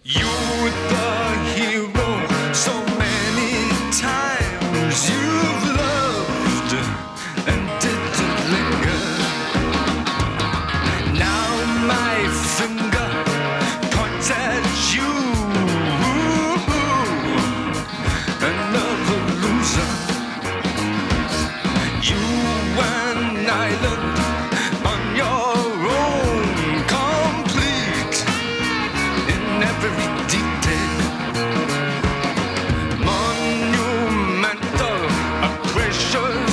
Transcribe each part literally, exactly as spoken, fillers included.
You're the hero so many times you've loved and didn't linger. Now my finger points at you, another loser. You an island on your own, complete in every detail, monumental, a precious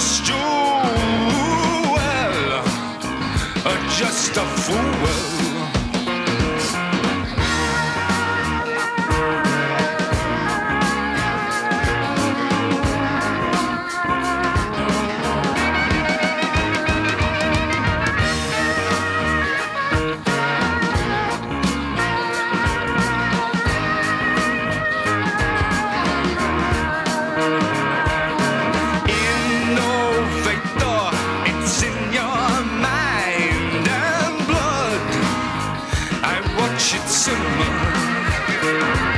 jewel, or just a fool. Should simmer.